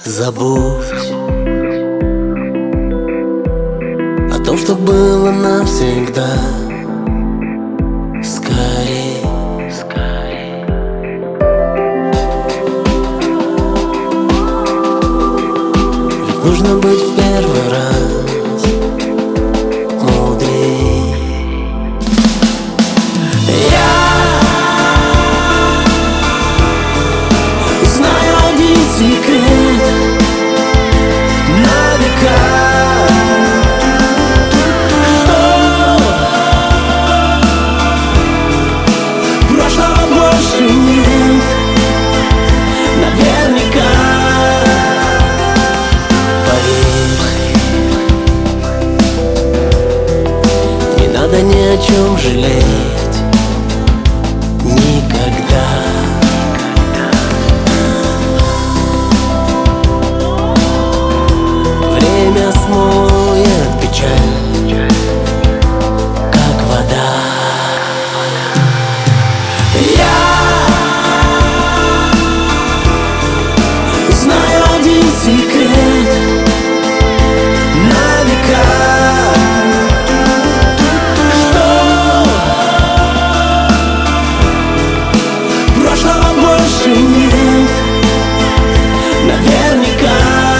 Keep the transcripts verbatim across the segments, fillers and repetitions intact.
Забудь о том, что было навсегда. Скорей, скорей. Ведь нужно быть в первый раз мудрей. Я знаю один секрет на века, что прошлого больше нет, наверняка. Поверь, не надо ни о чем жалеть никогда. Время смоет печаль, как вода. Я знаю один секрет на века, что прошлого больше нет, наверняка.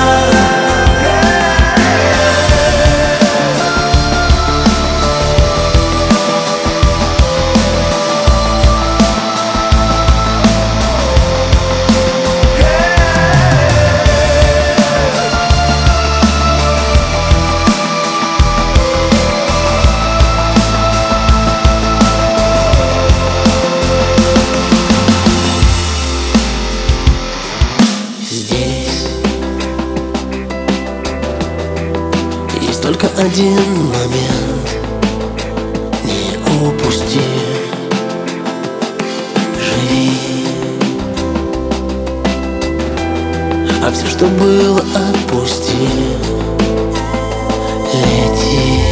Здесь есть только один момент, не упусти. Живи, а все, что было, отпусти. Лети.